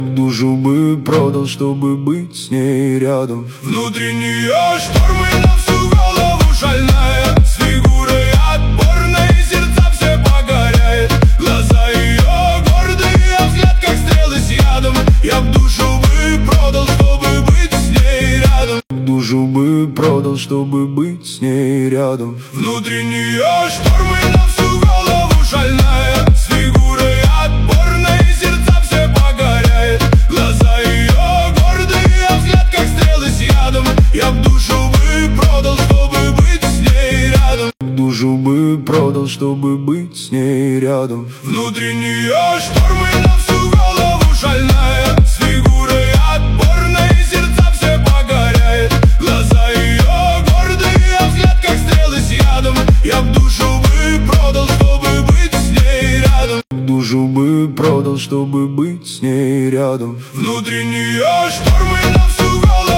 Душу бы продал, чтобы быть с ней рядом. Внутренние штормы на всю голову шальная, с фигурой отборной сердца все погоряет. Глаза ее гордые, а взгляд как стрелы с ядом. Я б душу бы продал, чтобы быть с ней рядом. Душу бы продал, чтобы быть с ней рядом. Внутренние штормы на всю голову шальная, с фигурой отборной сердца все погоряет. Глаза ее гордые, а взгляд как стрелы с ядом. Я б душу бы продал, чтобы быть с ней рядом. Душу бы продал, чтобы быть с ней рядом. Внутренние штормы на всю голову шальная, с фигурой отборной сердца все погоряет. Глаза ее гордые, а взгляд как стрелы с ядом. Я б душу бы продал, чтобы быть с ней рядом. Душу бы продал, чтобы быть с ней рядом. Внутренние штормы на всю голову